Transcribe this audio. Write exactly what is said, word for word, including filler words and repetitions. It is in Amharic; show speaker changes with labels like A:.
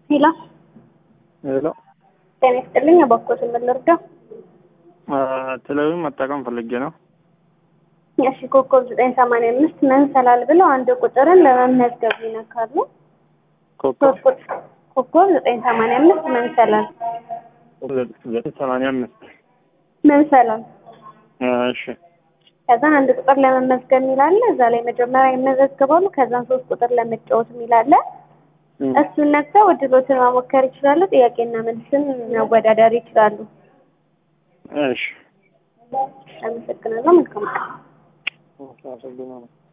A: ሄሎ
B: ሄሎ
A: ጤና ይስጥልኝ። አባኮት ምን ልርዳ?
B: ቴሌቪዥን መጠቀም ፈልጌ ነው።
A: እሺ ኮከብ ዘጠኝ ሰማንያ አምስት መንሰላል ብለው አንድ ቁጥርን ለመመዝገብ ይነካሉ።
B: ኮከብ
A: ኮከብ ዘጠኝ ሰማንያ አምስት መንሰላል
B: ዘጠኝ ሰማንያ አምስት
A: መንሰላል።
B: እሺ
A: ከዛ አንድ ቁጥር ለመመዝገብ ይላል። እዛ ላይ መጀመሪያ ይመዘገባሉ። ከዛ ሶስት ቁጥር ለመጫወት ይላል። እሱን ነክተው እድሎትን መሞከር ይችላሉ። ጥያቄና መልስን መወዳደር ይችላሉ።
B: እሺ
A: አመሰግናለሁ። መልካም